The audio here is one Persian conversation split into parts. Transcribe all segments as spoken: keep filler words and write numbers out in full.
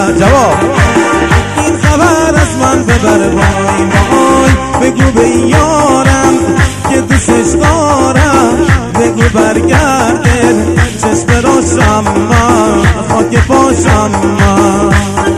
جواب این خبر از من ببر وای وای، بگو به یارم که دوستش دارم، بگو برگرده چشم روشم من خاک پاشم من.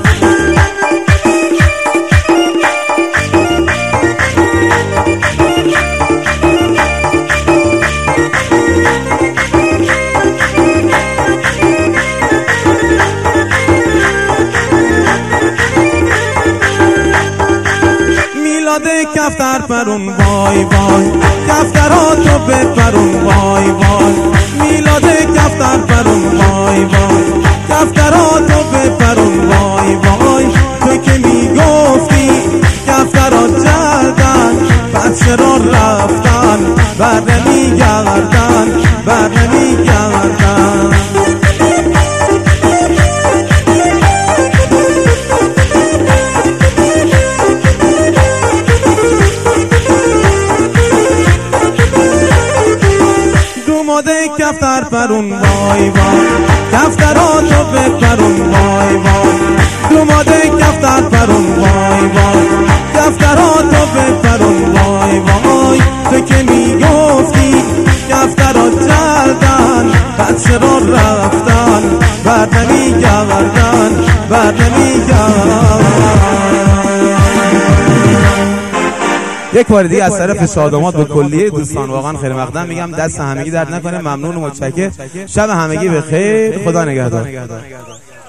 کفتر پرون وای وای، کفتراتو بپرون وای وای، میلاد کفتر پرون وای وای، کفتراتو بپرون وای وای. تو که میگفتی کفترات جلدن، بعد چرا رفتن بر نمیگردن بر نمیگردن. کفتر پرون وای وای، کفتراتو بپرون وای وای، دوماده کفتر پرون وای وای، کفتراتو بپرون وای وای. تو که میگفتی کفترات جلدن، بعد چرا رفتن بر نمیگردن بر نمیگردن. یک بار دیگه از طرف شادامات به کلیه دوستان واقعا خیلی مقدم میگم، دست همگی درد نکنه، ممنون و متشکرم. شب همگی به خیر، خدا نگهدار.